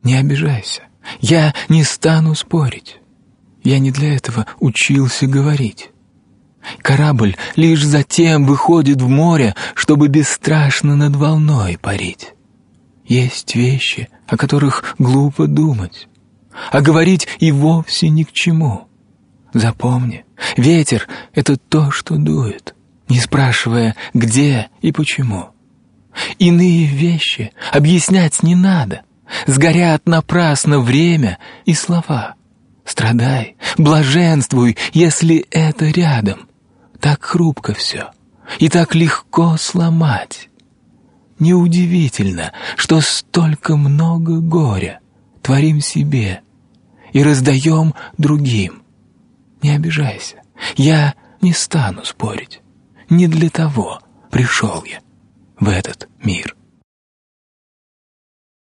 Не обижайся, я не стану спорить. Я не для этого учился говорить. Корабль лишь затем выходит в море, чтобы бесстрашно над волной парить. Есть вещи, о которых глупо думать, а говорить и вовсе ни к чему. Запомни, ветер — это то, что дует, не спрашивая, где и почему. Иные вещи объяснять не надо, сгорят напрасно время и слова. Страдай, блаженствуй, если это рядом. Так хрупко все, и так легко сломать. Неудивительно, что столько много горя творим себе и раздаем другим. Не обижайся, я не стану спорить. Не для того пришел я в этот мир.